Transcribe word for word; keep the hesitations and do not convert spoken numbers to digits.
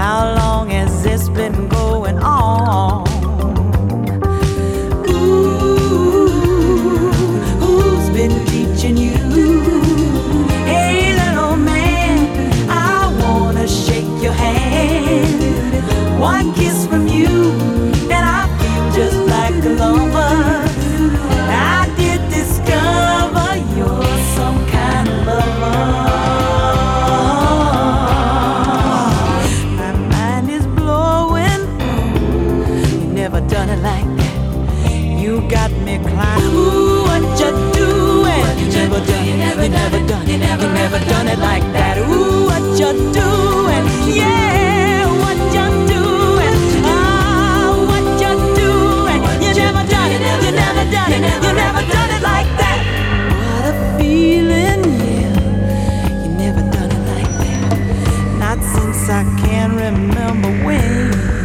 How long has this been going on? Ooh, who's been teaching you? Hey, little man, I wanna shake your hand. One kiss from you, and I feel just like a lover. I did discover you're some kind of lover. My mind is blowing. You never done it like that. You got me crying. Ooh, what you doing? You never done it. You never done it. You never, never done it like that. Ooh, what you doing? Yeah, what you doing? Ah, what you doing? You never done it. You never done it. You never done it like that. What a feeling, yeah. You never done it like that. Not since I can remember when.